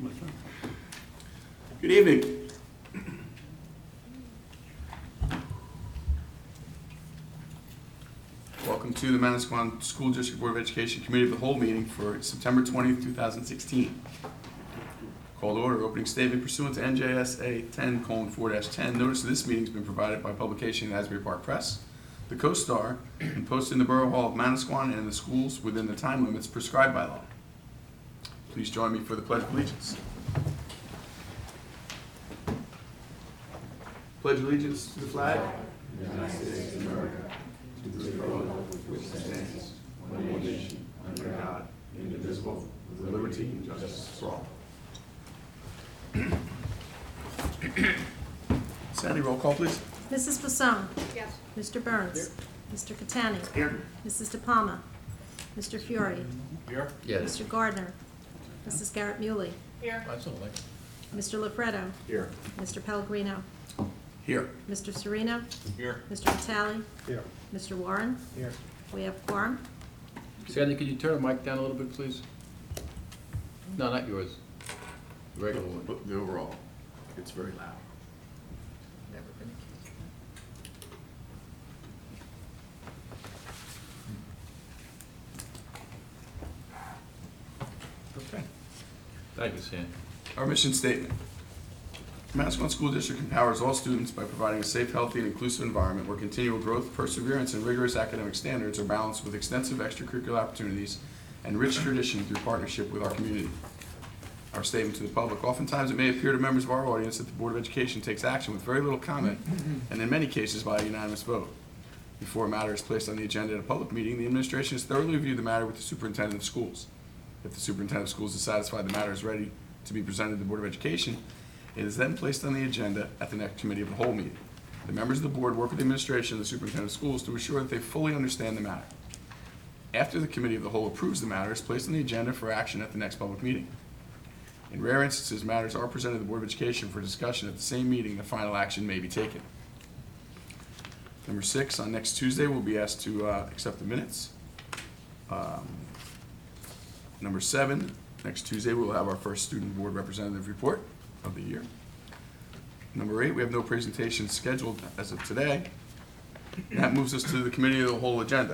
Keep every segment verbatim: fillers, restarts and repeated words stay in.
Good evening. Welcome to the Manasquan School District Board of Education Committee of the Whole meeting for September twentieth, two thousand sixteen. Call to order. Opening statement pursuant to N J S A ten colon four dash ten. Notice of this meeting has been provided by publication in the Asbury Park Press, the Co-Star, and posted in the Borough Hall of Manasquan and in the schools within the time limits prescribed by law. Please join me for the Pledge of Allegiance. Pledge allegiance to the flag of the United States of America, to the republic which stands, one nation, under God, indivisible, with liberty and justice for all. Sandy, roll call, please. Missus Fasone. Yes. Mister Burns. Here. Mister Catani. Here. Missus De Palma. Mister Fiore. Here. Yes. Mister Gardner. Missus Garrett Muley. Here. That's all right. Mister Lafredo. Here. Mister Pellegrino. Here. Mister Sereno. Here. Mister Vitale. Here. Mister Warren. Here. We have quorum. Sandy, could you turn the mic down a little bit, please? No, not yours. The regular one. But the overall, it's very loud. Never been Okay. Thank you, Sandy. Our mission statement. Manasquan School District empowers all students by providing a safe, healthy, and inclusive environment where continual growth, perseverance, and rigorous academic standards are balanced with extensive extracurricular opportunities and rich tradition through partnership with our community. Our statement to the public. Oftentimes it may appear to members of our audience that the Board of Education takes action with very little comment, and in many cases by a unanimous vote. Before a matter is placed on the agenda at a public meeting, the administration has thoroughly reviewed the matter with the superintendent of schools. If the superintendent of schools is satisfied the matter is ready to be presented to the Board of Education, it is then placed on the agenda at the next committee of the whole meeting. The members of the board work with the administration and the superintendent of schools to ensure that they fully understand the matter. After the committee of the whole approves the matter, it is placed on the agenda for action at the next public meeting. In rare instances, matters are presented to the Board of Education for discussion at the same meeting, and final action may be taken. Number six, on next Tuesday, we'll be asked to uh, accept the minutes. Um, Number seven, next Tuesday, we'll have our first student board representative report of the year. Number eight, we have no presentation scheduled as of today. And that moves us to the committee of the whole agenda.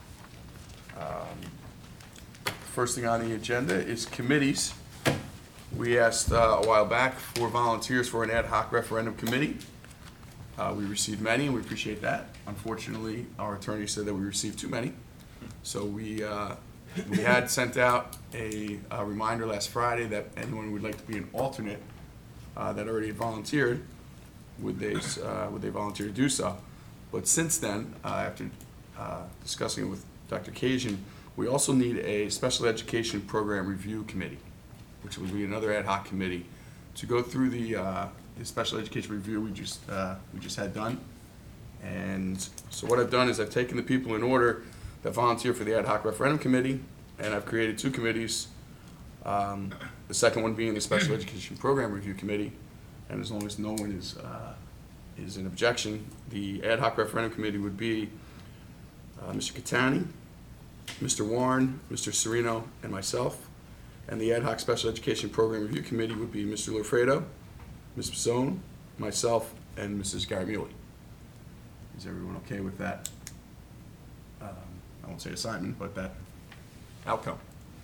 Um, First thing on the agenda is committees. We asked uh, a while back for volunteers for an ad hoc referendum committee. Uh, we received many, and we appreciate that. Unfortunately, our attorney said that we received too many. So we, uh, we had sent out a, a reminder last Friday that anyone who would like to be an alternate uh, that already had volunteered, would they, uh, would they volunteer to do so? But since then, uh, after uh, discussing it with Doctor Cajun, we also need a special education program review committee, which would be another ad hoc committee to go through the, uh, the special education review we just uh, we just had done. And so what I've done is I've taken the people in order that volunteer for the ad hoc referendum committee, and I've created two committees. Um, the second one being the special education program review committee, and as long as no one is uh, is in objection, the ad hoc referendum committee would be uh, Mister Catani, Mister Warren, Mister Sereno, and myself. And the ad hoc special education program review committee would be Mister Lofredo, Miz Pisone, myself, and Missus Garrett Muley. Is everyone okay with that? Um, I won't say assignment, but that outcome.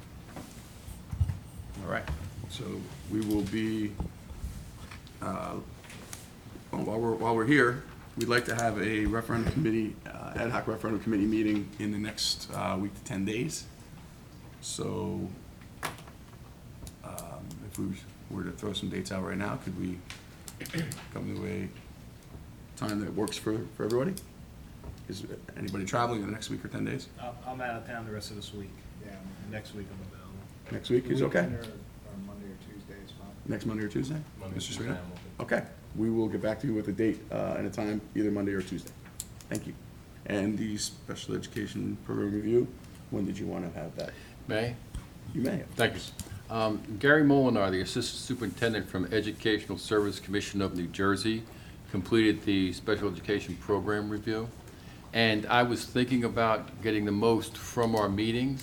All right. So we will be, uh, well, while we're while we're here, we'd like to have a referendum committee, uh, ad hoc referendum committee meeting in the next uh, week to ten days. So. Um, if we were to throw some dates out right now, could we come to a time that works for, for everybody? Is anybody traveling in the next week or ten days? I'm- I'm out of town the rest of this week. Yeah, next week I'm available. Next week is okay? Or or Monday or Tuesday is fine. Next Monday or Tuesday? Monday, Mister Tuesday, Sereno? I'm open. Okay, we will get back to you with a date uh, and a time, either Monday or Tuesday. Thank you. And the special education program review, when did you want to have that? May? You may have. Thank you. Um, Gary Molinar, the Assistant Superintendent from Educational Service Commission of New Jersey, completed the Special Education Program Review. And I was thinking about getting the most from our meetings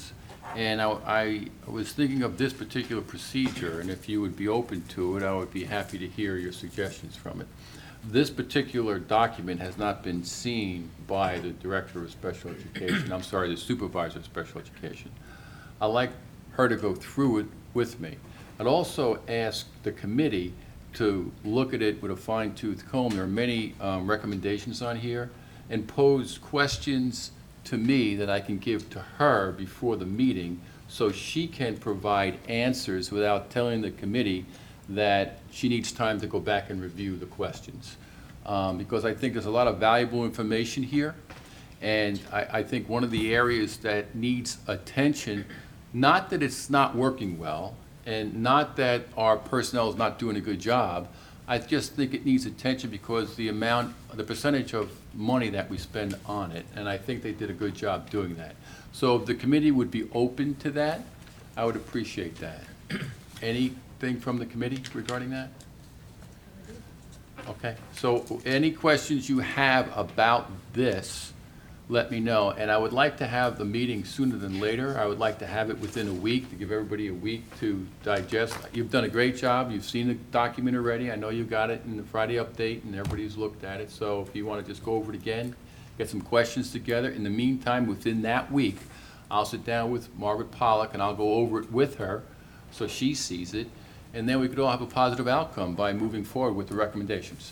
And I, I was thinking of this particular procedure, and if you would be open to it, I would be happy to hear your suggestions from it. This particular document has not been seen by the Director of Special Education, I'm sorry, the Supervisor of Special Education. I'd like her to go through it with me. I'd also ask the committee to look at it with a fine-tooth comb. There are many um, recommendations on here, and pose questions to me that I can give to her before the meeting so she can provide answers without telling the committee that she needs time to go back and review the questions. Um, because I think there's a lot of valuable information here, and I, I think one of the areas that needs attention, not that it's not working well, and not that our personnel is not doing a good job, I just think it needs attention because the amount, the percentage of money that we spend on it, and I think they did a good job doing that. So if the committee would be open to that, I would appreciate that. Anything from the committee regarding that? Okay, so any questions you have about this, let me know. And I would like to have the meeting sooner than later. I would like to have it within a week, to give everybody a week to digest. You've done a great job. You've seen the document already. I know you got it in the Friday update, and everybody's looked at it. So if you want to just go over it again, get some questions together. In the meantime, within that week, I'll sit down with Margaret Pollock, and I'll go over it with her so she sees it. And then we could all have a positive outcome by moving forward with the recommendations.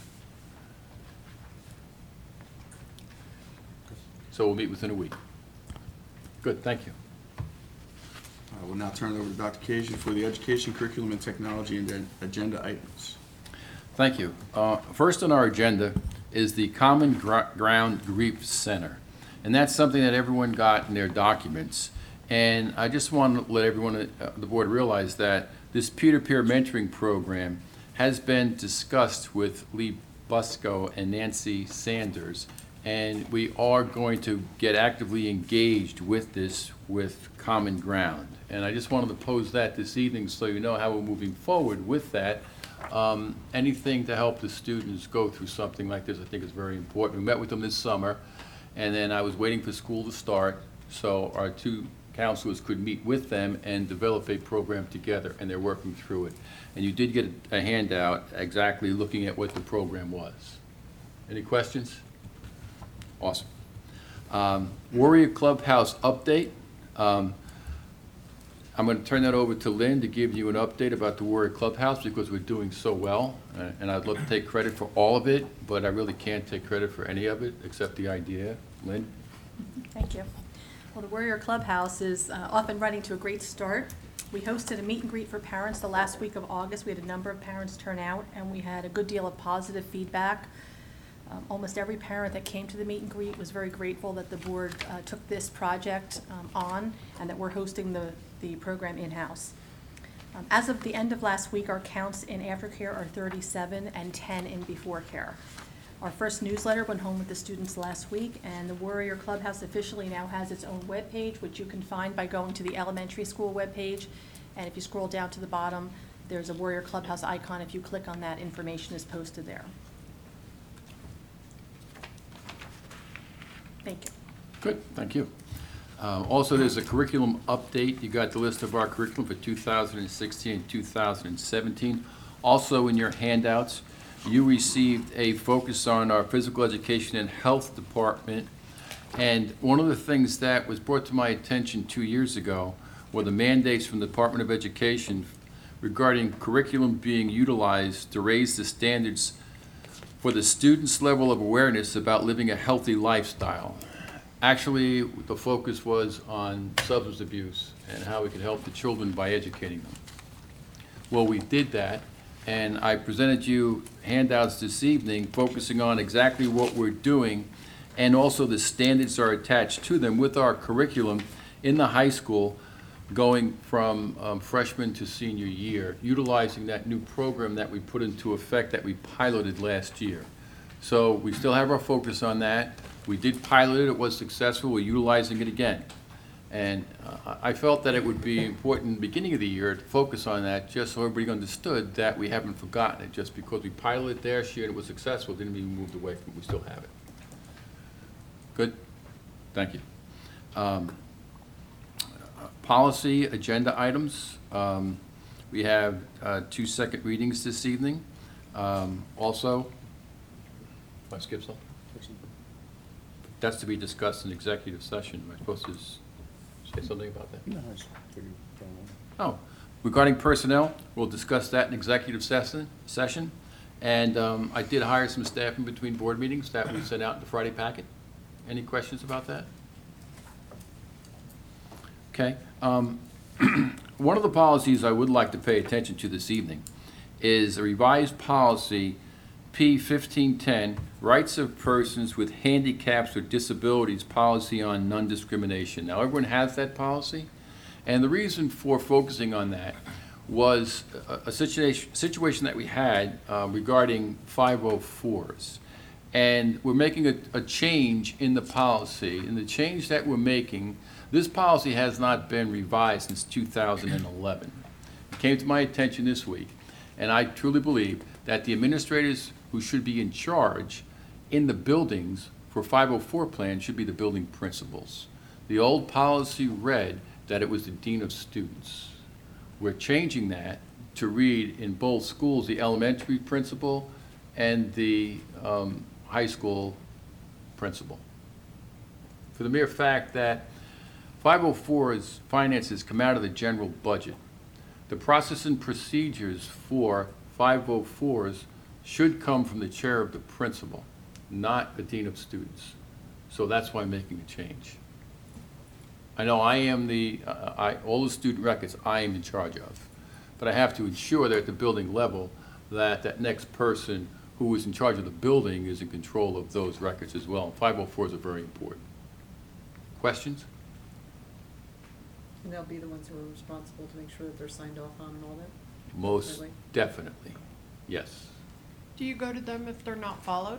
So we'll meet within a week. Good, thank you. I will now turn it over to Doctor Kasia for the education, curriculum, and technology and then agenda items. Thank you. Uh, First on our agenda is the Common Gr- Ground Grief Center. And that's something that everyone got in their documents. And I just want to let everyone on the board realize that this peer-to-peer mentoring program has been discussed with Lee Busco and Nancy Sanders. And we are going to get actively engaged with this with Common Ground. And I just wanted to pose that this evening so you know how we're moving forward with that. Um, anything to help the students go through something like this I think is very important. We met with them this summer, and then I was waiting for school to start so our two counselors could meet with them and develop a program together, and they're working through it. And you did get a handout exactly looking at what the program was. Any questions? Awesome. Um, Warrior Clubhouse update. Um, I'm going to turn that over to Lynn to give you an update about the Warrior Clubhouse because we're doing so well. Uh, and I'd love to take credit for all of it, but I really can't take credit for any of it except the idea. Lynn? Thank you. Well, the Warrior Clubhouse is uh, off and running to a great start. We hosted a meet and greet for parents the last week of August. We had a number of parents turn out, and we had a good deal of positive feedback. Um, almost every parent that came to the meet and greet was very grateful that the board uh, took this project um, on and that we're hosting the, the program in-house. Um, as of the end of last week, our counts in aftercare are thirty-seven and ten in before care. Our first newsletter went home with the students last week, and the Warrior Clubhouse officially now has its own webpage, which you can find by going to the elementary school webpage. And if you scroll down to the bottom, there's a Warrior Clubhouse icon. If you click on that, information is posted there. Thank you. Good, thank you. Uh, Also, there's a curriculum update. You got the list of our curriculum for two thousand sixteen and two thousand seventeen. Also in your handouts, you received a focus on our physical education and health department. And one of the things that was brought to my attention two years ago were the mandates from the Department of Education regarding curriculum being utilized to raise the standards for the students' level of awareness about living a healthy lifestyle. Actually, the focus was on substance abuse and how we could help the children by educating them. Well, we did that, and I presented you handouts this evening focusing on exactly what we're doing, and also the standards are attached to them with our curriculum in the high school going from um, freshman to senior year, utilizing that new program that we put into effect that we piloted last year. So we still have our focus on that. We did pilot it, it was successful, we're utilizing it again. And uh, I felt that it would be important beginning of the year to focus on that just so everybody understood that we haven't forgotten it. Just because we piloted it last year and it was successful, didn't mean we moved away from it, we still have it. Good? Thank you. Um, Policy agenda items. Um, We have uh, two second readings this evening. Um, Also, want to skip some? That's to be discussed in executive session. Am I supposed to s- say something about that? No, it's pretty, Oh, regarding personnel, we'll discuss that in executive session, session. And um, I did hire some staff in between board meetings that we sent out in the Friday packet. Any questions about that? Okay. um, One of the policies I would like to pay attention to this evening is a revised policy P fifteen ten, Rights of Persons with Handicaps or Disabilities Policy on Non-Discrimination. Now, everyone has that policy, and the reason for focusing on that was a, a situation, situation that we had uh, regarding five oh fours. And we're making a, a change in the policy, and the change that we're making, this policy has not been revised since two thousand eleven. It came to my attention this week, and I truly believe that the administrators who should be in charge in the buildings for five oh four plans should be the building principals. The old policy read that it was the dean of students. We're changing that to read in both schools, the elementary principal and the um, high school principal. For the mere fact that five oh four's finances come out of the general budget, the process and procedures for five oh fours should come from the chair of the principal, not the dean of students. So that's why I'm making a change. I know I am the, uh, I, all the student records I am in charge of, but I have to ensure that at the building level, that that next person who is in charge of the building is in control of those records as well. five oh fours are very important. Questions? And they'll be the ones who are responsible to make sure that they're signed off on and all that? Most Really? definitely, yes. Do you go to them if they're not followed?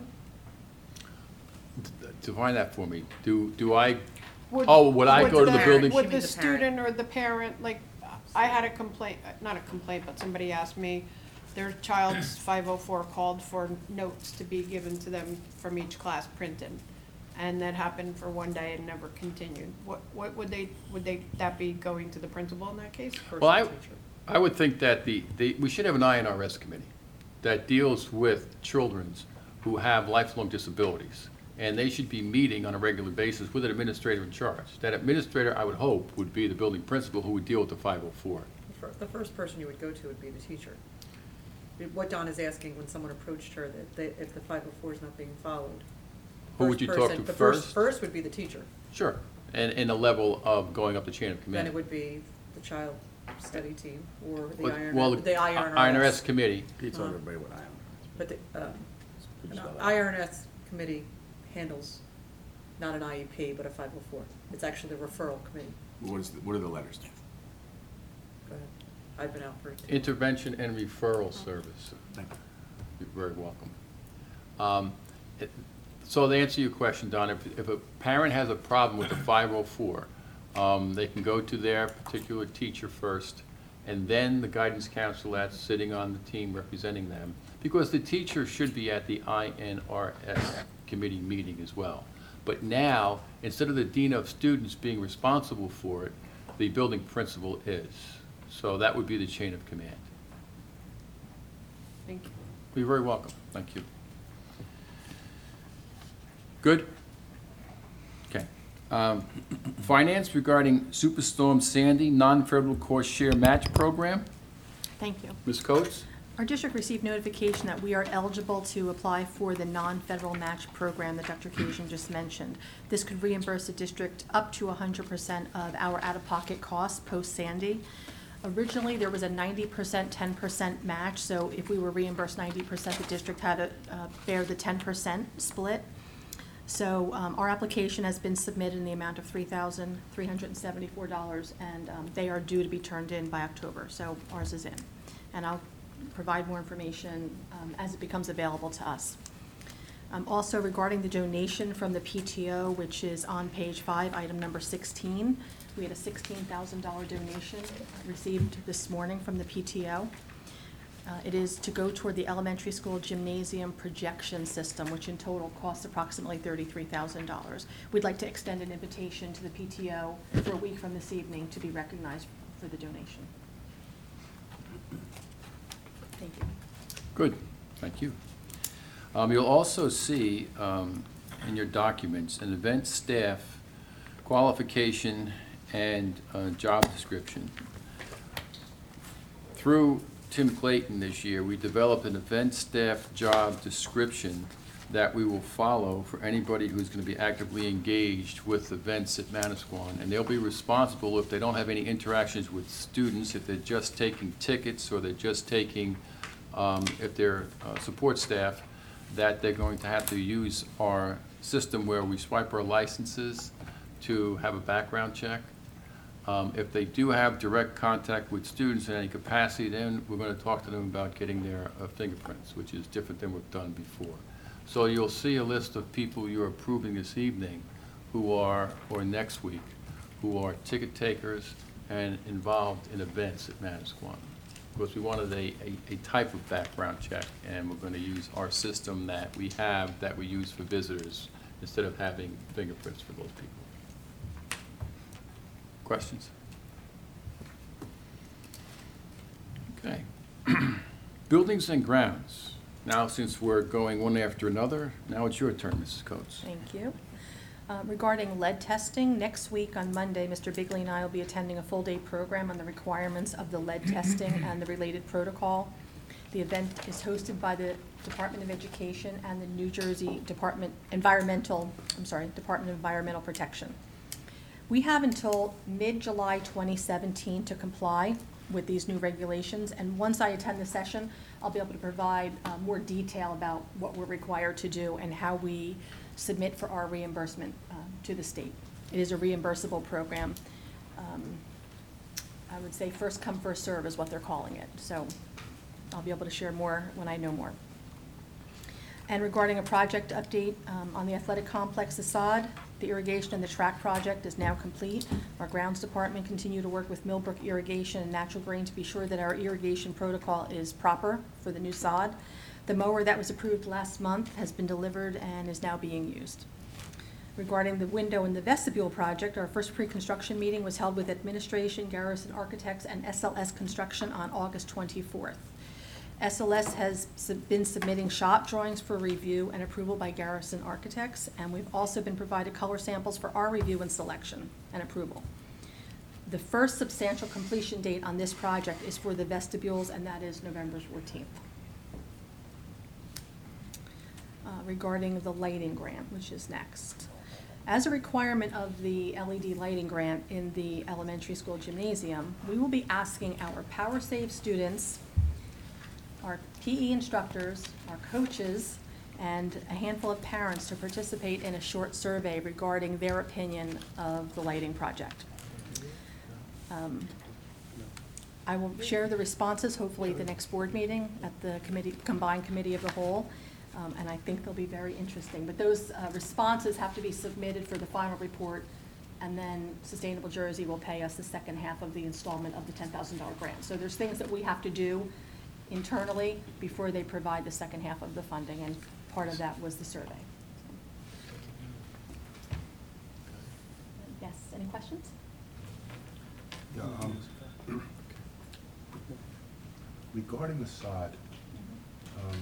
Define that for me. Do, do I, Would- oh, would I go to the the- building? Would She the means the parent. student or the parent, like, I had a complaint, not a complaint, but somebody asked me, their child's five oh four called for notes to be given to them from each class printed. And that happened for one day and never continued. What, what would they, would they, that be going to the principal in that case? or Well, I, the teacher? I would think that the, the, we should have an I N R S committee that deals with children who have lifelong disabilities. And they should be meeting on a regular basis with an administrator in charge. That administrator, I would hope, would be the building principal who would deal with the five oh four. The fir- The first person you would go to would be the teacher. What Don is asking when someone approached her, that they, if the five oh four is not being followed. Who would first you talk person- to the first? First would be the teacher. Sure, and in a level of going up the chain of Then command. it would be the child study team or the Well, I R N, well, the I R N S. I N R S committee, He told Uh, everybody what I am. But the, um, an I R N S committee handles not an I E P, but a five oh four. It's actually the referral committee. What is, the- what are the letters? Go ahead. I've been out for. intervention and referral service. Thank you. You're very welcome. Um, it- So to answer your question, Don, if, if a parent has a problem with the five oh four, um, they can go to their particular teacher first, and then the guidance counselor that's sitting on the team representing them, because the teacher should be at the I N R S committee meeting as well. But now, instead of the dean of students being responsible for it, the building principal is. So that would be the chain of command. Thank you. You're very welcome. Thank you. Good? Okay. Um, Finance regarding Superstorm Sandy, non-federal cost share match program. Thank you. Miz Coates? Our district received notification that we are eligible to apply for the non-federal match program that Doctor Kajan just mentioned. This could reimburse the district up to one hundred percent of our out-of-pocket costs post-Sandy. Originally, there was a ninety percent, ten percent match, so if we were reimbursed ninety percent, the district had to uh, bear the ten percent split. So um, our application has been submitted in the amount of three thousand three hundred seventy-four dollars, and um, they are due to be turned in by October, so ours is in. And I'll provide more information um, as it becomes available to us. Um, Also regarding the donation from the P T O, which is on page five, item number sixteen, we had a sixteen thousand dollar donation received this morning from the P T O. Uh, It is to go toward the elementary school gymnasium projection system, which in total costs approximately thirty-three thousand dollars. We'd like to extend an invitation to the P T O for a week from this evening to be recognized for the donation. Thank you. Good, thank you. Um, You'll also see um, in your documents an event staff qualification and uh, job description. Through Tim Clayton this year, we developed an event staff job description that we will follow for anybody who's going to be actively engaged with events at Manasquan. And they'll be responsible if they don't have any interactions with students, if they're just taking tickets or they're just taking, um, if they're uh, support staff, that they're going to have to use our system where we swipe our licenses to have a background check. Um, If they do have direct contact with students in any capacity, then we're going to talk to them about getting their uh, fingerprints, which is different than we've done before. So you'll see a list of people you're approving this evening who are, or next week, who are ticket takers and involved in events at Manasquan. Because we wanted a, a, a type of background check, and we're going to use our system that we have, that we use for visitors, instead of having fingerprints for those people. Questions? Okay. Buildings and grounds. Now, since we're going one after another, now it's your turn, Missus Coates. Thank you. Uh, Regarding lead testing, next week on Monday, Mister Bigley and I will be attending a full-day program on the requirements of the lead testing and the related protocol. The event is hosted by the Department of Education and the New Jersey Department Environmental, I'm sorry, Department of Environmental Protection. We have until mid-July twenty seventeen to comply with these new regulations, and once I attend the session, I'll be able to provide uh, more detail about what we're required to do and how we submit for our reimbursement uh, to the state. It is a reimbursable program. Um, I would say first come, first serve is what they're calling it, so I'll be able to share more when I know more. And regarding a project update um, on the athletic complex facade, the irrigation and the track project is now complete. Our grounds department continue to work with Millbrook Irrigation and Natural Green to be sure that our irrigation protocol is proper for the new sod. The mower that was approved last month has been delivered and is now being used. Regarding the window in the vestibule project, our first pre-construction meeting was held with administration, Garrison Architects, and S L S Construction on August twenty-fourth. S L S has sub- been submitting shop drawings for review and approval by Garrison Architects, and we've also been provided color samples for our review and selection and approval. The first substantial completion date on this project is for the vestibules, and that is November fourteenth. Uh, regarding the lighting grant, which is next. As a requirement of the L E D lighting grant in the elementary school gymnasium, we will be asking our PowerSave students, our P E instructors, our coaches, and a handful of parents to participate in a short survey regarding their opinion of the lighting project. Um, I will share the responses hopefully at the next board meeting at the committee, combined committee of the whole, um, and I think they'll be very interesting. But those uh, responses have to be submitted for the final report, and then Sustainable Jersey will pay us the second half of the installment of the ten thousand dollar grant. So there's things that we have to do internally before they provide the second half of the funding, and part of that was the survey. Yes, any questions? Yeah, um, regarding the sod, um,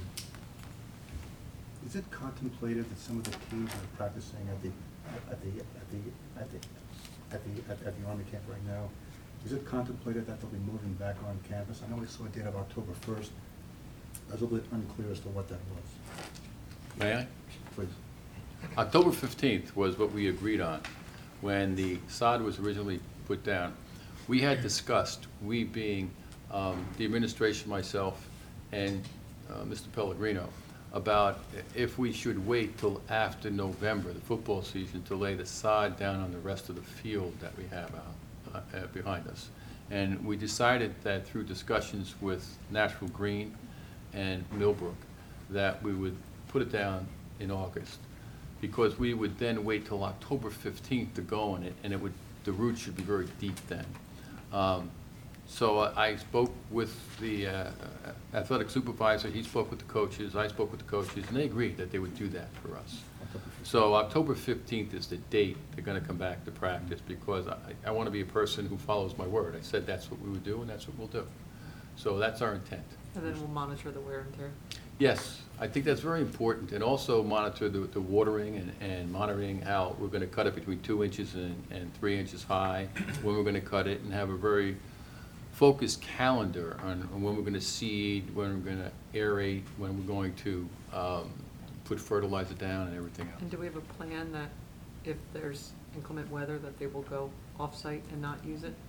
is it contemplated that some of the teams that are practicing at the, at the, at the, at the, at the, at at the Army camp right now, is it contemplated that they'll be moving back on campus? I know we saw a date of October first. I was a little bit unclear as to what that was. May I? Please. October fifteenth was what we agreed on when the sod was originally put down. We had discussed, we being um, the administration, myself, and uh, Mister Pellegrino, about if we should wait till after November, the football season, to lay the sod down on the rest of the field that we have out, uh, uh, behind us. And we decided that through discussions with Natural Green and Millbrook, that we would put it down in August, because we would then wait till October fifteenth to go on it, and it would, the roots should be very deep then. Um, So uh, I spoke with the uh, athletic supervisor, he spoke with the coaches, I spoke with the coaches, and they agreed that they would do that for us. So October fifteenth is the date they're gonna come back to practice, because I, I wanna be a person who follows my word. I said that's what we would do, and that's what we'll do. So that's our intent. And then we'll monitor the wear and tear. Yes, I think that's very important, and also monitor the, the watering and, and monitoring how we're gonna cut it between two inches and, and three inches high, when we're gonna cut it, and have a very focused calendar on, on when we're gonna seed, when we're gonna aerate, when we're going to, um, put fertilizer down and everything else. And do we have a plan that if there's inclement weather, that they will go off-site and not use it?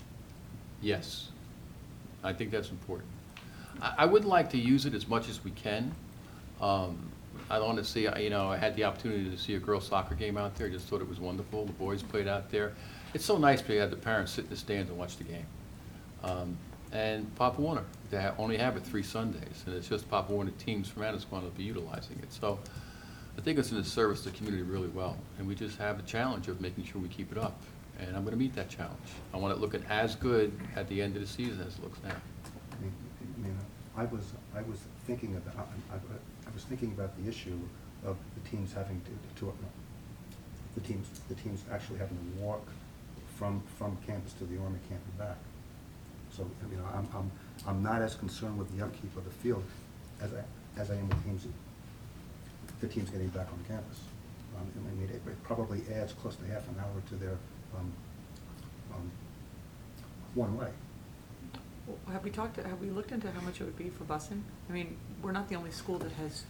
Yes, I think that's important. I, I would like to use it as much as we can. Um, I want to see, you know, I had the opportunity to see a girls' soccer game out there, just thought it was wonderful. The boys played out there. It's so nice to have the parents sit in the stands and watch the game. Um, and Pop Warner, they ha- only have it three Sundays, and it's just Pop Warner teams from Annisquam will be utilizing it. So I think it's in the service to the community really well, and we just have a challenge of making sure we keep it up. And I'm gonna meet that challenge. I want it looking as good at the end of the season as it looks now. I mean, I mean, I was, I was thinking about, I, I- I was thinking about the issue of the teams having to, to, the teams, the teams actually having to walk from, from campus to the Army camp and back. So, I mean, I'm, I'm, I'm not as concerned with the upkeep of the field as I, as I am with teams, the teams getting back on campus. Um, I mean, it it probably adds close to half an hour to their, um, um, one way. Well, Have we talked, have we looked into how much it would be for busing? I mean, we're not the only school that has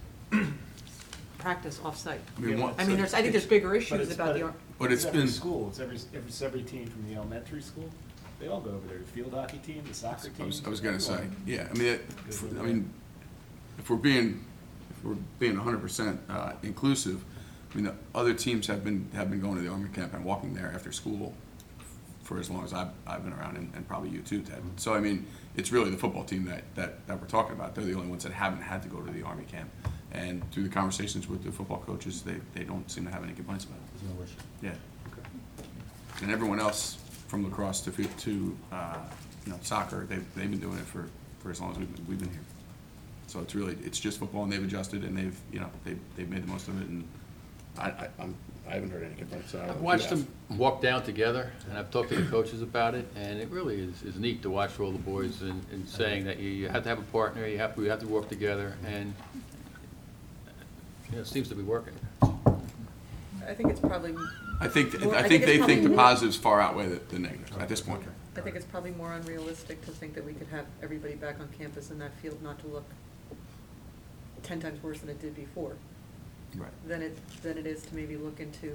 practice off-site. I mean, one- I mean, there's, I think there's bigger issues about the, ar- But it's every been- school, it's every, every, every team from the elementary school, they all go over there, the field hockey team, the soccer I team. was, I was gonna say, everyone. yeah, I mean, it- if- I mean, if we're being, if we're being hundred percent, uh, inclusive, I mean, the other teams have been, have been going to the Army camp and walking there after school for as long as I've, I've been around, and, and probably you too, Ted. So, I mean, it's really the football team that, that, that we're talking about. They're the only ones that haven't had to go to the Army camp. And through the conversations with the football coaches, they, they don't seem to have any complaints about it. There's no issue. Yeah. Okay. And everyone else, from lacrosse to, fi- to, uh, you know, soccer, they've, they've been doing it for, for as long as we've been, we've been here. So it's really, it's just football, and they've adjusted, and they've, you know, they've, they've made the most of it, and I, I, I'm, I haven't heard any complaints. so I don't know I've if you watched have. them walk down together, and I've talked to the coaches about it, and it really is, is neat to watch all the boys and, and saying that you, you have to have a partner, you have, we have to work together, and, you know, it seems to be working. I think it's probably, I think, Well, I I think think they it's think the probably- positives far outweigh the, the negatives at this point. I think it's probably more unrealistic to think that we could have everybody back on campus in that field not to look ten times worse than it did before. Right. Than it, than it is to maybe look into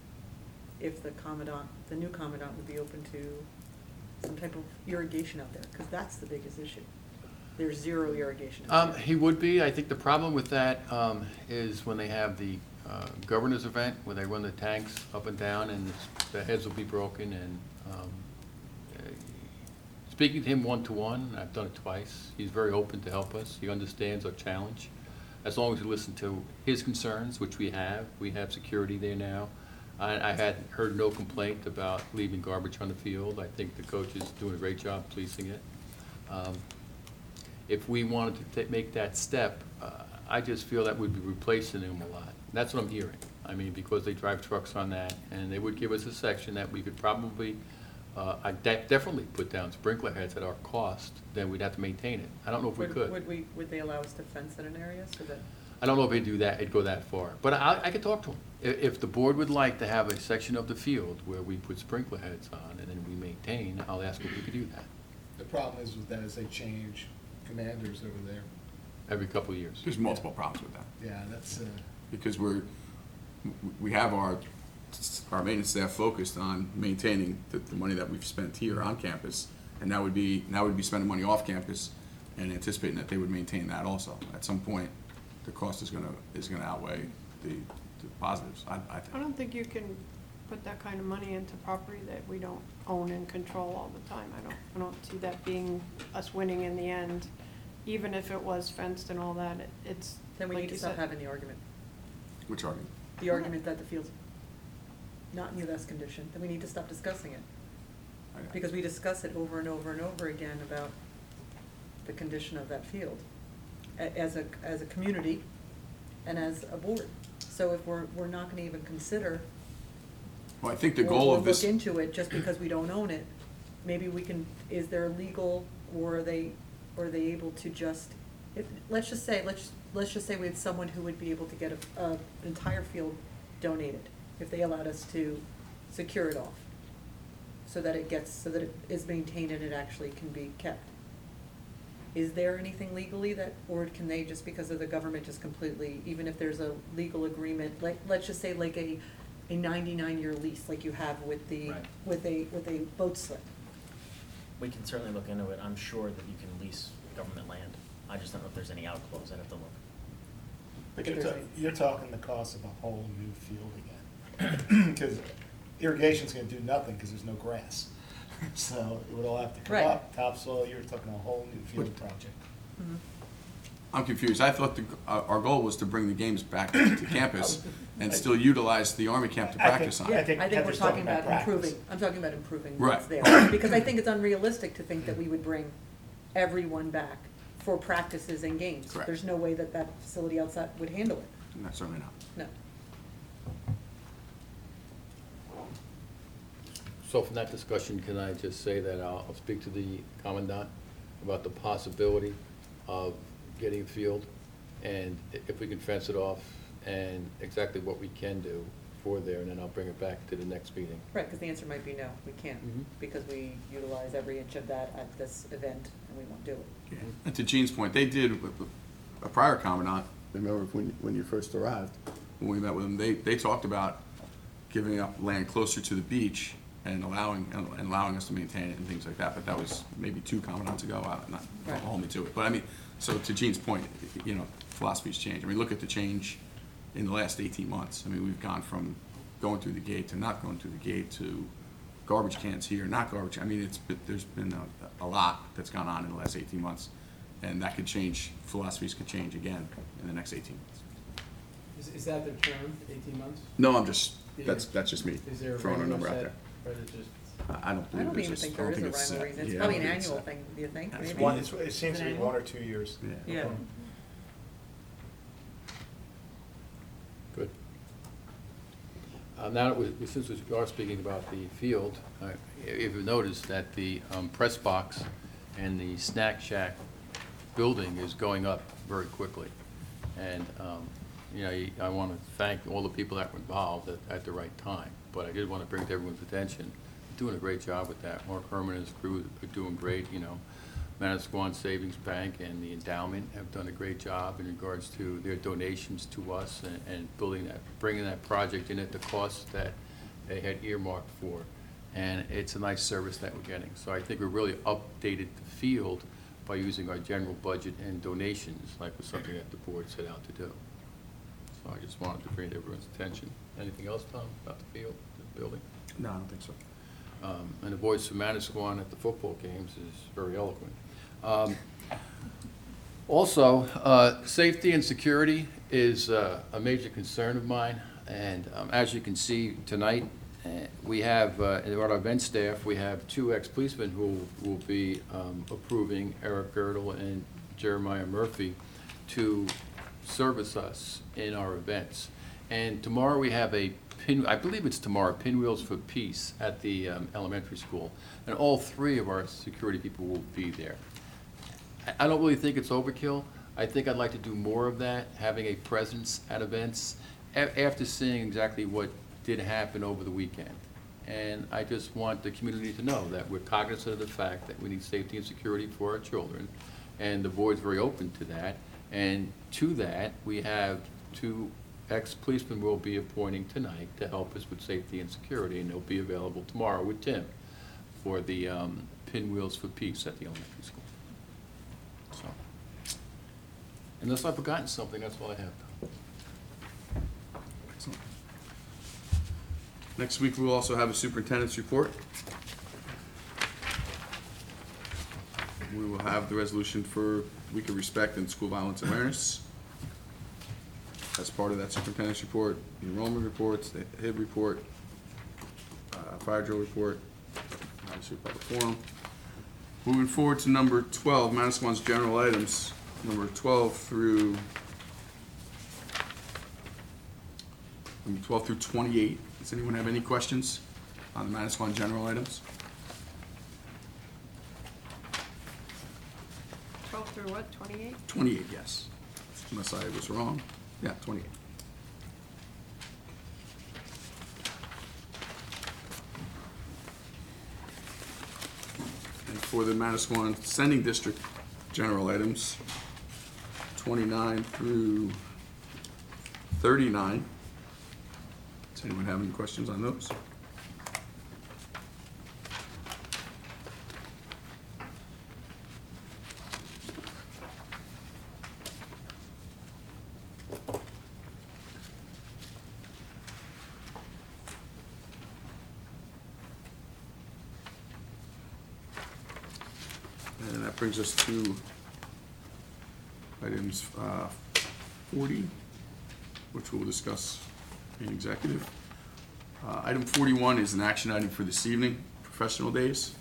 if the commandant, the new commandant would be open to some type of irrigation out there, because that's the biggest issue. There's zero irrigation out Um, there. he would be, I think the problem with that, um, is when they have the, uh, governor's event, where they run the tanks up and down, and the heads will be broken, and, um, uh, speaking to him one-to-one, I've done it twice, he's very open to help us, he understands our challenge. As long as we listen to his concerns, which we have, we have security there now. I, I had heard no complaint about leaving garbage on the field, I think the coach is doing a great job policing it. Um, If we wanted to ta- make that step, uh, I just feel that we'd be replacing them a lot. That's what I'm hearing. I mean, because they drive trucks on that, and they would give us a section that we could probably, uh, I de- definitely put down sprinkler heads at our cost, then we'd have to maintain it. I don't know if we Would- could. Would we, would they allow us to fence in an area so that, I don't know if they'd do that, it'd go that far, but I, I could talk to them. If, if the board would like to have a section of the field where we put sprinkler heads on and then we maintain, I'll ask if we could do that The problem is with that is they change commanders over there. every couple of years. There's multiple problems with that. Yeah, that's, uh, Because we're, we have our, our maintenance staff focused on maintaining the, the money that we've spent here on campus. And that would be, now we'd be spending money off campus and anticipating that they would maintain that also. At some point, the cost is gonna, is gonna outweigh the, the positives, I, I I think. don't think you can put that kind of money into property that we don't own and control all the time. I don't, I don't see that being us winning in the end, even if it was fenced and all that, it- it's, then we like need to you stop said. having the argument. Which argument? The argument that the field's not in the best condition, then we need to stop discussing it. I- Because we discuss it over and over and over again about the condition of that field a- as a, as a community and as a board. So if we're, we're not gonna even consider Well, I think the or- goal or of this. look into it just because we don't own it, maybe we can, is there legal, or are they, or are they able to just, if, let's just say, let's, let's just say we had someone who would be able to get a, a, an entire field donated, if they allowed us to secure it off, so that it gets, so that it is maintained and it actually can be kept. Is there anything legally that, or can they, just because of the government, just completely, even if there's a legal agreement, like, let's just say like a, a ninety-nine year lease, like you have with the, Right. with a, with a boat slip? We can certainly look into it. I'm sure that you can lease government land. I just don't know if there's any outflows. I'd have to look. But If you're, there's ta- a- you're talking the cost of a whole new field again. Because irrigation's gonna do nothing, because there's no grass. So it would all have to come Right. up, topsoil, you're talking a whole new field project. Mhm. I'm confused. I thought the, our our goal was to bring the games back to campus and still utilize the Army camp to I think- practice on. yeah, it. I think I think we're Heather's talking talking about about practice. improving, I'm talking about improving Right. what's there. Because I think it's unrealistic to think that we would bring everyone back for practices and games. Correct. There's no way that that facility outside would handle it, No, certainly not. no. So from that discussion, can I just say that I'll I'll speak to the commandant about the possibility of getting a field, and i- if we can fence it off, and exactly what we can do for there, and then I'll bring it back to the next meeting. Right, because the answer might be no, we can't, Mhm. because we utilize every inch of that at this event, and we won't do it. Yeah. And to Gene's point, they did, with a prior commandant, remember when, when you first arrived, when we met with them, they, they talked about giving up land closer to the beach and allowing, and allowing us to maintain it and things like that, but that was maybe two commandants ago, I, not, don't Right. hold me to it. But I mean, so to Gene's point, you know, philosophy's changed. I mean, look at the change in the last eighteen months. I mean, we've gone from going through the gate to not going through the gate to garbage cans here, not garbage. I mean, it's, been- there's been a, a lot that's gone on in the last eighteen months. And that could change, philosophies could change again in the next eighteen months. Is, is that the term, eighteen months? No, I'm just, that's, that's just me Is there a throwing a regular number out set, there. or is it just? I I don't I believe don't there's even a, think I there don't is a think it's rhyme or set. reason, it's Yeah, I probably don't an think it's annual set. thing, do you think, That's maybe? One, it's, it seems Is to it be annual? one or two years. Yeah. Yeah. Okay. Good. Uh, Now, that we- since we are speaking about the field, uh, if you notice that the um, press box and the snack shack building is going up very quickly. And, um, you know, I want to thank all the people that were involved at, at the right time. But I did want to bring to everyone's attention, they're doing a great job with that. Mark Herman and his crew are doing great, you know. Manasquan Savings Bank and the endowment have done a great job in regards to their donations to us and, and building that, bringing that project in at the cost that they had earmarked for. And it's a nice service that we're getting. So I think we really updated the field by using our general budget and donations, like was something that the board set out to do. So I just wanted to bring it to everyone's attention. Anything else, Tom, about the field, the building? No, I don't think so. Um, And the voice of Manasquan at the football games is very eloquent. Um, Also, uh, safety and security is uh, a major concern of mine. And um, as you can see tonight, uh, we have, uh, in our event staff, we have two ex-policemen who will be um, approving Eric Girdle and Jeremiah Murphy to service us in our events. And tomorrow we have a pin, I believe it's tomorrow, Pinwheels for Peace at the um, elementary school. And all three of our security people will be there. I- I don't really think it's overkill. I think I'd like to do more of that, having a presence at events, a- after seeing exactly what did happen over the weekend. And I just want the community to know that we're cognizant of the fact that we need safety and security for our children, and the board's very open to that. And to that, we have two ex-policemen we'll be appointing tonight to help us with safety and security, and they'll be available tomorrow with Tim for the um, Pinwheels for Peace at the elementary school. So, unless I've forgotten something, that's all I have. Excellent. Next week, we'll also have a superintendent's report. We will have the resolution for Week of Respect and School Violence Awareness. As part of that superintendent's report, the enrollment reports, the H I B report, uh, fire drill report, obviously public forum. Moving forward to number twelve, Manasquan's general items, number twelve through, number twelve through twenty-eight. Does anyone have any questions on the Manasquan general items? Twelve through what, twenty-eight? twenty-eight, yes. Unless I was wrong. Yeah, twenty-eight. And for the Manasquan Sending District general items, twenty-nine through thirty-nine. Does anyone have any questions on those? And that brings us to items uh, forty, which we'll discuss in executive. Uh, Item forty-one is an action item for this evening, professional days.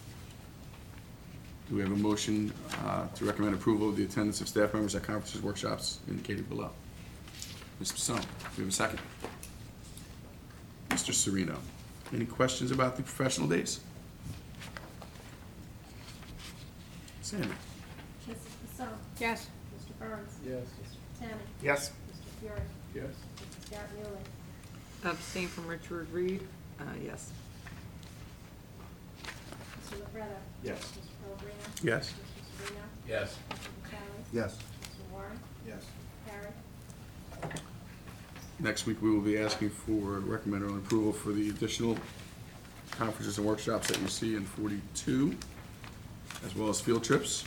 Do we have a motion uh, to recommend approval of the attendance of staff members at conferences, workshops indicated below? Miz Pasone, do we have a second? Mister Sereno, any questions about the professional days? Sandy? Missus Pasone? Yes. Mister Burns? Yes. Mister Tennant? Yes. Mister Fury? Yes. Missus Garrett Muley? Abstain from Richard Reed, uh, yes. Mister LaFreda? Yes. Mister Pellegrino? Yes. Mister Sereno? Yes. Mister Vitale? Yes. Mister Warren? Yes. Carried. Next week, we will be asking for recommended on approval for the additional conferences and workshops that you see in forty-two, as well as field trips,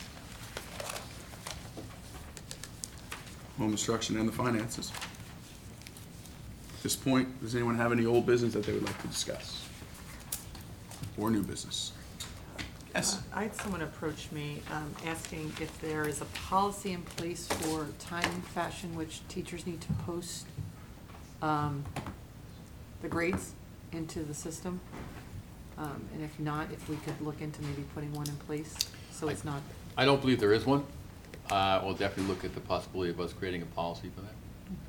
home instruction, and the finances. At this point, does anyone have any old business that they would like to discuss? Or new business? Yes. Uh, I had someone approach me um, asking if there is a policy in place for time and fashion which teachers need to post um, the grades into the system. Um, And if not, if we could look into maybe putting one in place, so it's not. I don't believe there is one. Uh, We'll definitely look at the possibility of us creating a policy for that.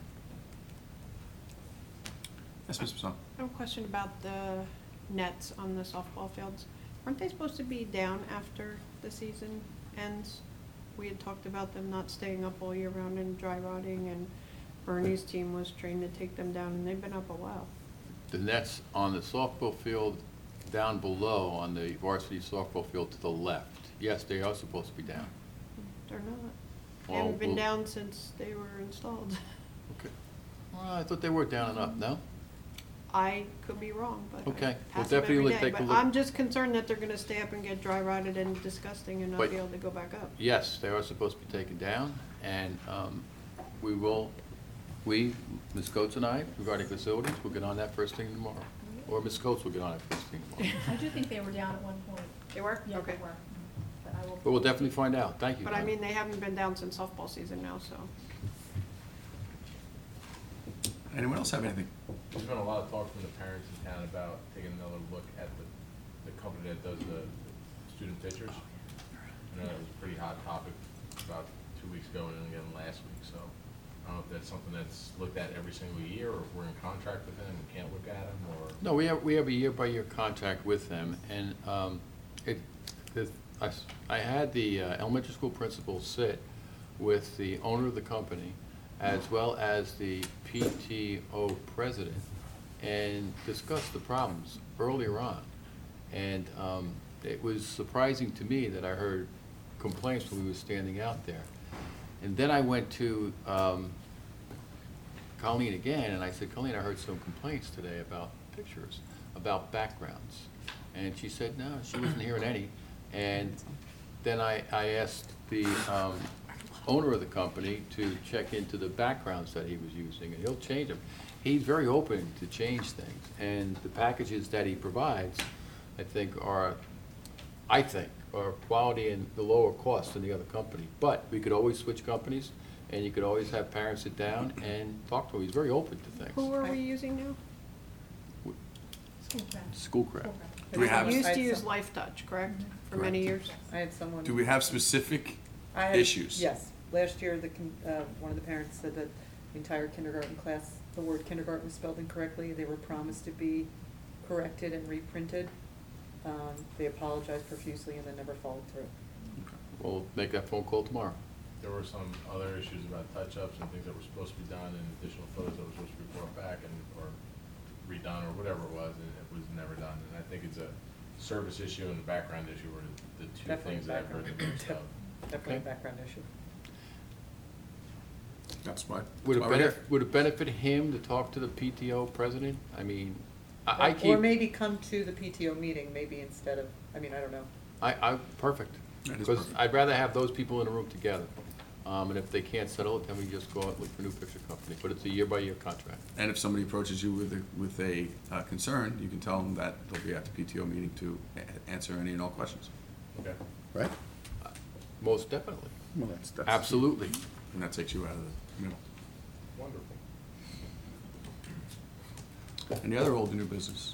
Yes, Miz Pasone? I have a question about the nets on the softball fields. Aren't they supposed to be down after the season ends? We had talked about them not staying up all year round and dry rotting, and Bernie's team was trained to take them down, and they've been up a while. The nets on the softball field down below on the varsity softball field to the left. Yes, they are supposed to be down. They're not. They Well, haven't been we'll- down since they were installed. Okay. Well, I thought they were down and up, no? I could be wrong, but Okay, I we'll pass them definitely every look- day. take a But look. I'm just concerned that they're gonna stay up and get dry rotted and disgusting and not But- be able to go back up. Yes, they are supposed to be taken down, and um, we will, we, Miz Coates and I, regarding facilities, we'll get on that first thing tomorrow. Or Miz Coates will get on it first thing tomorrow. I do think they were down at one point. They were? Yeah, Okay. they were. But I will. But we'll definitely find out. Thank you. But I Don. mean, they haven't been down since softball season now, so. Anyone else have anything? There's been a lot of talk from the parents in town about taking another look at the, the company that does the student pictures. I know that was a pretty hot topic about two weeks ago and again last week, so I don't know if that's something that's looked at every single year, or if we're in contract with them and can't look at them, or. No, we have, we have a year-by-year contract with them, and um, it, the- I s- I had the uh, elementary school principal sit with the owner of the company, as well as the P T O president, and discuss the problems earlier on. And um, it was surprising to me that I heard complaints when we were standing out there. And then I went to um, Colleen again, and I said, Colleen, I heard some complaints today about pictures, about backgrounds. And she said, no, she wasn't hearing any. And then I, I asked the um, owner of the company to check into the backgrounds that he was using, and he'll change them. He's very open to change things, and the packages that he provides, I think, are, I think, are quality and the lower cost than the other company. But we could always switch companies, and you could always have parents sit down and talk to him. He's very open to things. Who are we using now? Schoolcraft. Okay. Do we have- We used I to had use some- Life Touch, correct, for Correct. many years? I had someone. Do we have specific I had- issues? Yes. Last year, the, kin- uh, one of the parents said that the entire kindergarten class, the word kindergarten was spelled incorrectly. They were promised to be corrected and reprinted. Um, They apologized profusely and then never followed through. We'll make that phone call tomorrow. There were some other issues about touch-ups and things that were supposed to be done, and additional photos that were supposed to be brought back and, or redone, or whatever it was, and it was never done. And I think it's a service issue and a background issue were the two Definitely things that I've heard background. the most of. Definitely a Okay. background issue. That's why. Would it that's why we're here. benefit, would it benefit him to talk to the P T O president? I mean, I, I Or keep, maybe come to the P T O meeting, maybe instead of, I mean, I don't know. I, I, perfect. That is Because perfect. I'd rather have those people in a room together. Um, and if they can't settle it, then we just go out and look for a new picture company. But it's a year-by-year contract. And if somebody approaches you with a, with a uh, concern, you can tell them that they'll be at the P T O meeting to a- answer any and all questions. Okay. Right? Most definitely. Well, that's, that's. Absolutely. And that takes you out of the middle. Wonderful. Any other old and new business?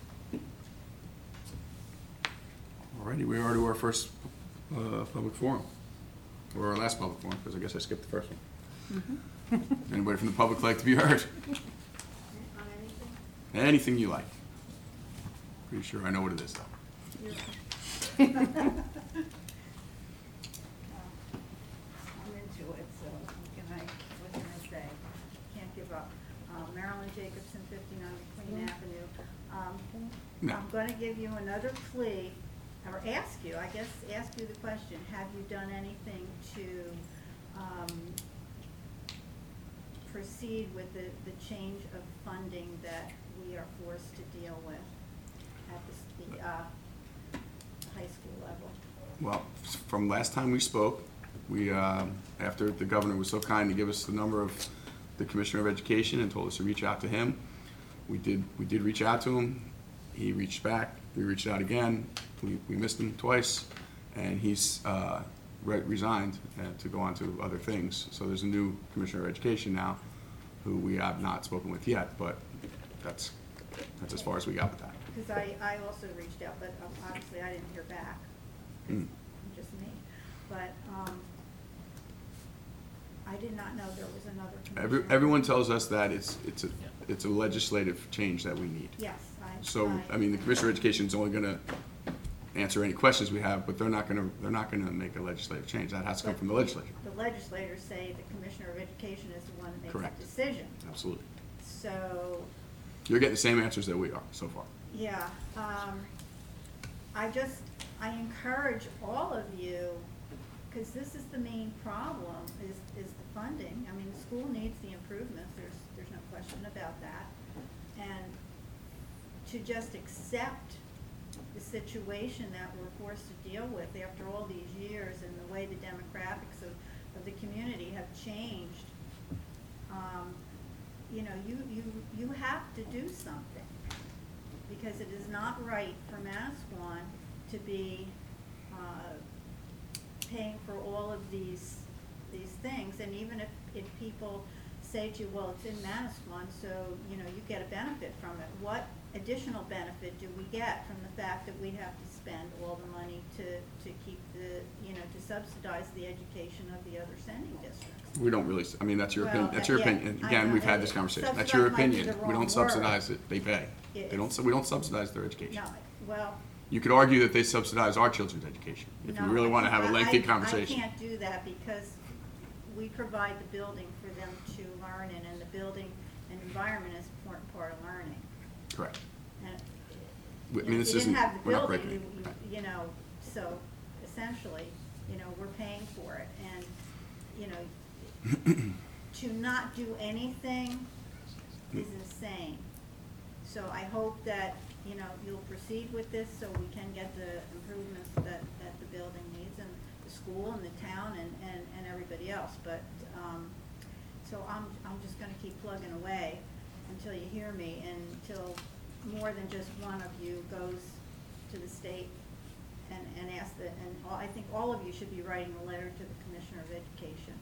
Alrighty, we are to our first, uh, public forum, or our last public forum, because I guess I skipped the first one. Anybody from the public like to be heard? On anything? Anything you like. Pretty sure I know what it is, though. I'm into it, so what can I, what can I say? Can't give up. Uh, Marilyn Jacobson, fifty-nine Queen Avenue. Um, No. I'm gonna give you another plea, or ask you, I guess, ask you the question, have you done anything to, um, proceed with the, the change of funding that we are forced to deal with at the, the, uh, high school level? Well, from last time we spoke, we, um, after the governor was so kind to give us the number of the Commissioner of Education and told us to reach out to him, we did, we did reach out to him. He reached back, we reached out again, we, we missed him twice, and he's, uh, re- resigned uh, to go on to other things. So there's a new Commissioner of Education now, who we have not spoken with yet, but that's, that's as far as we got with that. Because I, I also reached out, but um, obviously I didn't hear back, 'cause Mm. I'm just me. But, um, I did not know there was another Every, commissioner. everyone tells us that it's, it's a, it's a legislative change that we need. Yes, I. So, I mean, the Commissioner of Education is only gonna answer any questions we have, but they're not gonna, they're not gonna make a legislative change. That has to come from the legislature. The legislators say the Commissioner of Education is the one that makes Correct. the decision. Absolutely. So, You're getting the same answers that we are so far. yeah, um, I just, I encourage all of you, because this is the main problem, is, is the funding. I mean, the school needs the improvements, there's, there's no question about that. And to just accept the situation that we're forced to deal with after all these years and the way the demographics of, of the community have changed, um, you know, you, you, you have to do something. Because it is not right for Manasquan to be, uh, paying for all of these, these things. And even if, if people say to you, well, it's in Manasquan, so, you know, you get a benefit from it. What additional benefit do we get from the fact that we have to spend all the money to, to keep the, you know, to subsidize the education of the other sending districts? We don't really, I mean, that's your opinion, Well, that's your yeah, opinion. I Again, know. we've had this conversation. That's your Subsidize might be opinion. the We wrong don't subsidize it, they pay. Yeah, They don't, it's- su- we don't subsidize their education. No, well. You could argue that they subsidize our children's education, if you no, really I wanna have a can't- lengthy I- conversation. I can't do that because we provide the building for them to learn in, and the building and environment is an important part of learning. Correct. And We- I if mean, this you didn't isn't, have the we're not building, breaking you, it. you, you know, so essentially, you know, we're paying for it, and, you know, to not do anything is insane. So I hope that, you know, you'll proceed with this so we can get the improvements that, that the building needs, and the school and the town and, and, and everybody else. But, um, so I'm, I'm just gonna keep plugging away until you hear me, and until more than just one of you goes to the state and, and asks the, and all- I think all of you should be writing a letter to the Commissioner of Education.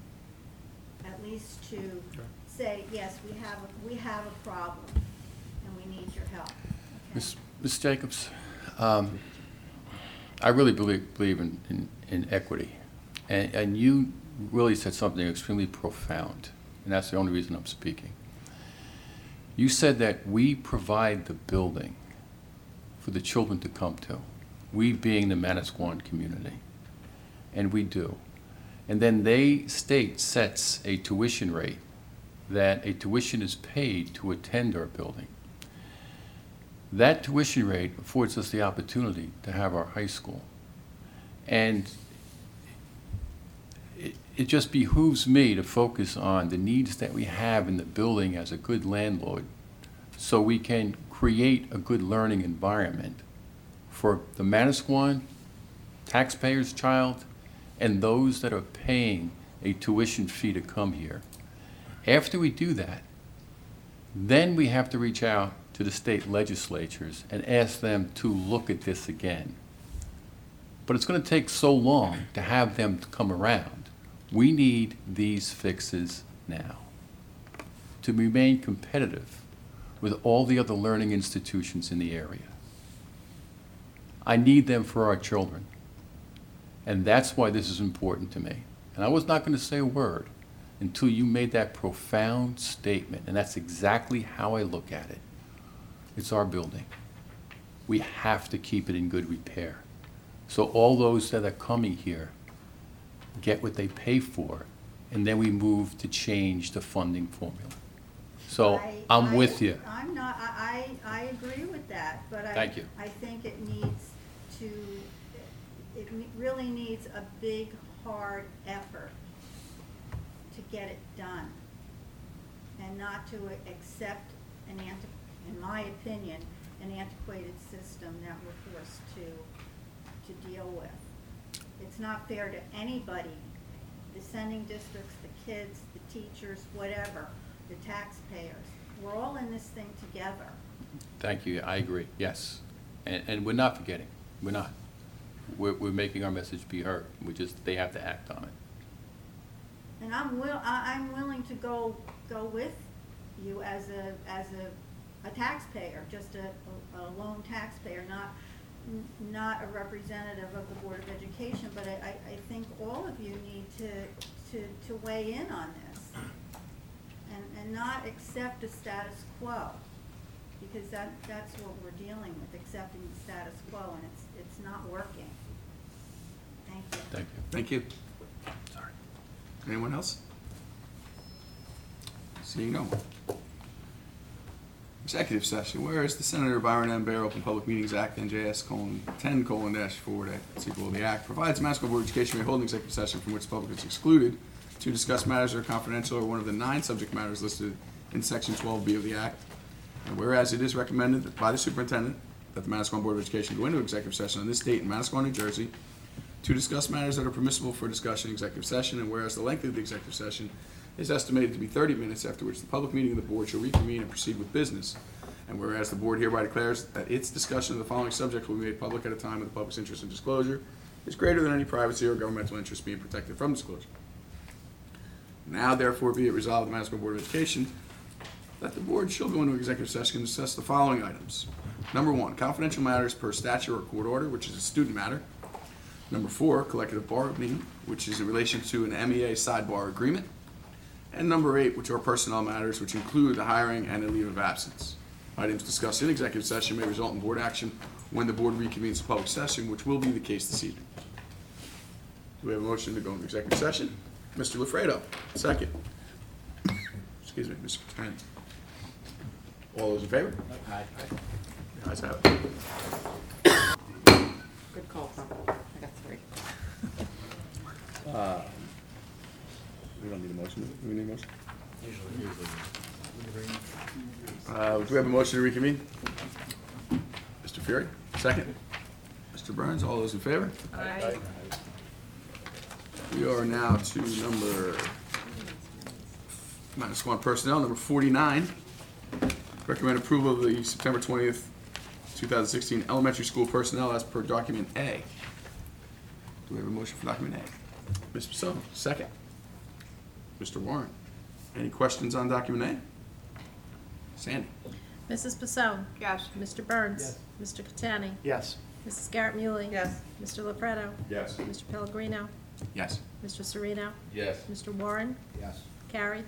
At least to say, yes, we have, a we have a problem, and we need your help. okay? Miz Miz Jacobs? Um, I really believe, believe in, in, in equity. And, and you really said something extremely profound, and that's the only reason I'm speaking. You said that we provide the building for the children to come to, we being the Manasquan community, and we do. And then they, state sets a tuition rate, that a tuition is paid to attend our building. That tuition rate affords us the opportunity to have our high school. And it, it just behooves me to focus on the needs that we have in the building as a good landlord, so we can create a good learning environment for the Manasquan taxpayer's child and those that are paying a tuition fee to come here. After we do that, then we have to reach out to the state legislatures and ask them to look at this again. But it's going to take so long to have them to come around. We need these fixes now to remain competitive with all the other learning institutions in the area. I need them for our children. And that's why this is important to me. And I was not going to say a word until you made that profound statement. And that's exactly how I look at it. It's our building. We have to keep it in good repair. So all those that are coming here get what they pay for, and then we move to change the funding formula. So I- I'm I- with you. I'm not, I, I I agree with that, but I. Thank you. I think it needs to, it ne- really needs a big, hard effort to get it done. And not to accept an anti, in my opinion, an antiquated system that we're forced to, to deal with. It's not fair to anybody, the sending districts, the kids, the teachers, whatever, the taxpayers. We're all in this thing together. Thank you, I agree, yes. And, and we're not forgetting, we're not. We're, we're making our message be heard, we just, they have to act on it. And I'm will, I, I'm willing to go, go with you as a, as a, a taxpayer, just a, a lone taxpayer, not, n- not a representative of the Board of Education, but I, I, I think all of you need to, to, to weigh in on this. And, and not accept a status quo, because that, that's what we're dealing with, accepting the status quo, and it's, it's not working. Thank you. Thank you. Thank you. Sorry. Anyone else? Seeing no one. Executive session, whereas the Senator Byron M. Bear Open Public Meetings Act, N J S colon ten colon dash four, sequel of the act, provides the Massachusetts Board of Education may hold an executive session from which the public is excluded to discuss matters that are confidential or one of the nine subject matters listed in section twelve B of the act. And whereas it is recommended by the superintendent that the Manasquan Board of Education go into executive session on this date in Manasquan, New Jersey, to discuss matters that are permissible for discussion in executive session, and whereas the length of the executive session is estimated to be thirty minutes, after which the public meeting of the board shall reconvene and proceed with business. And whereas the board hereby declares that its discussion of the following subjects will be made public at a time when the public's interest in disclosure is greater than any privacy or governmental interest being protected from disclosure. Now therefore be it resolved, the Manasquan Board of Education, that the board shall go into executive session and discuss the following items. Number one, confidential matters per statute or court order, which is a student matter. Number four, collective bargaining, which is in relation to an M E A sidebar agreement. And number eight, which are personnel matters, which include the hiring and a leave of absence. Items discussed in executive session may result in board action when the board reconvenes the public session, which will be the case this evening. Do we have a motion to go into executive session? Mister LaFredo, second. Excuse me, Mister Kent. All those in favor? Aye. The ayes have it. Good call, Tom. I got three. Uh, We don't need a motion, do we need a motion? Usually, usually. Uh, do we have a motion to reconvene? Mister Fury, second. Mister Burns, all those in favor? Aye. We are now to number, Manasquan Personnel, number forty-nine. Recommend approval of the September twentieth, two thousand sixteen elementary school personnel as per document A. Do we have a motion for document A? Mister Pacino, second. Mister Warren, any questions on document A? Sandy? Missus Pasone? Yes. Mister Burns? Mister Catani? Yes. Missus Garrett Muley? Yes. Mister LaFredo? Yes. Mister Pellegrino? Yes. Mister Sereno? Yes. Mister Warren? Yes. Carried.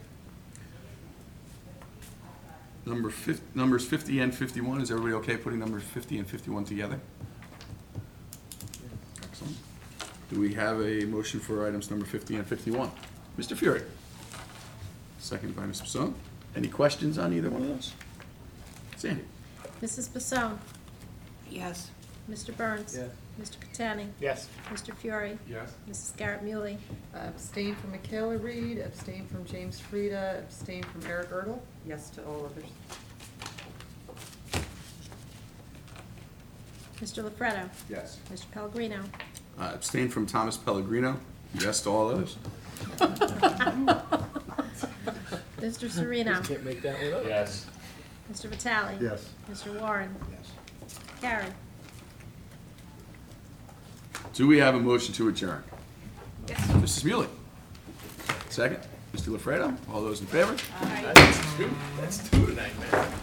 Number fif, numbers fifty and fifty-one, is everybody okay putting numbers fifty and fifty-one together? Excellent. Do we have a motion for items number fifty and fifty-one? Mister Fury? Seconded by Mister Pasone. Any questions on either one of those? Sandy? Missus Pasone? Yes. Mister Burns? Yes. Mister Catani? Yes. Mister Fury? Yes. Missus Garrett Muley? Abstain from Michaela Reed, abstain from James Frieda, abstain from Eric Erdl, yes to all others. Mister LaFredo? Yes. Mister Pellegrino? Uh, abstain from Thomas Pellegrino. Yes to all others. Mister Sereno? Can't make that one up. Yes. Mister Vitale? Yes. Mister Warren? Yes. Carried. Do we have a motion to adjourn? Yes. Missus Muley? Second. Mister LaFredo? All those in favor? That's two, that's two tonight, man.